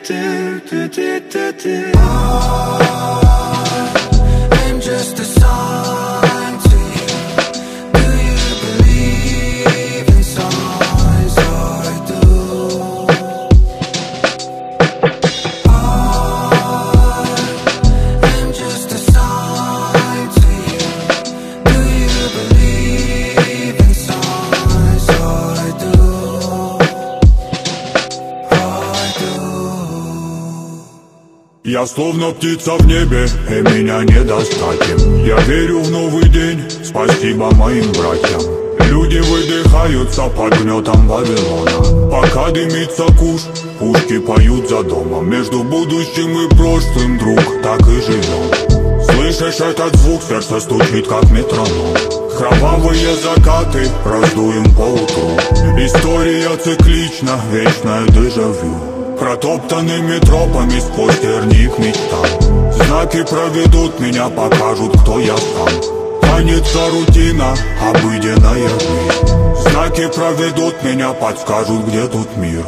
I'm just a song to you. Do you believe in songs? I do. I'm just a song to you. Do you believe in songs? I do. Я словно птица в небе, и меня не достать им. Я верю в новый день, спасибо моим братьям. Люди выдыхаются под гнетом Вавилона. Пока дымится куш, пушки поют за домом. Между будущим и прошлым, друг, так и живем. Слышишь этот звук, сердце стучит как метроном. Кровавые закаты раздуем поутру. История циклична, вечное дежавю. Протоптанными тропами сквозь тернии к мечтам. Знаки проведут меня, покажут, кто я сам. Тянется рутина, обыденная жизнь. Знаки проведут меня, подскажут, где тут мир.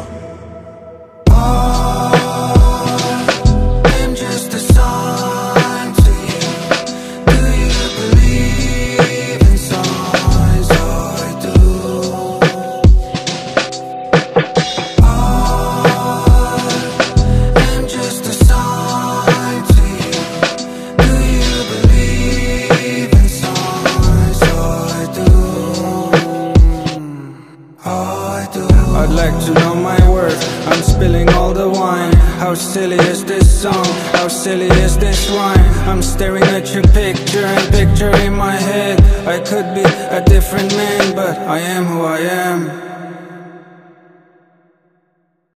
I'd like to know my worth, I'm spilling all the wine. How silly is this song, how silly is this rhyme? I'm staring at your picture and picture in my head. I could be a different man, but I am who I am.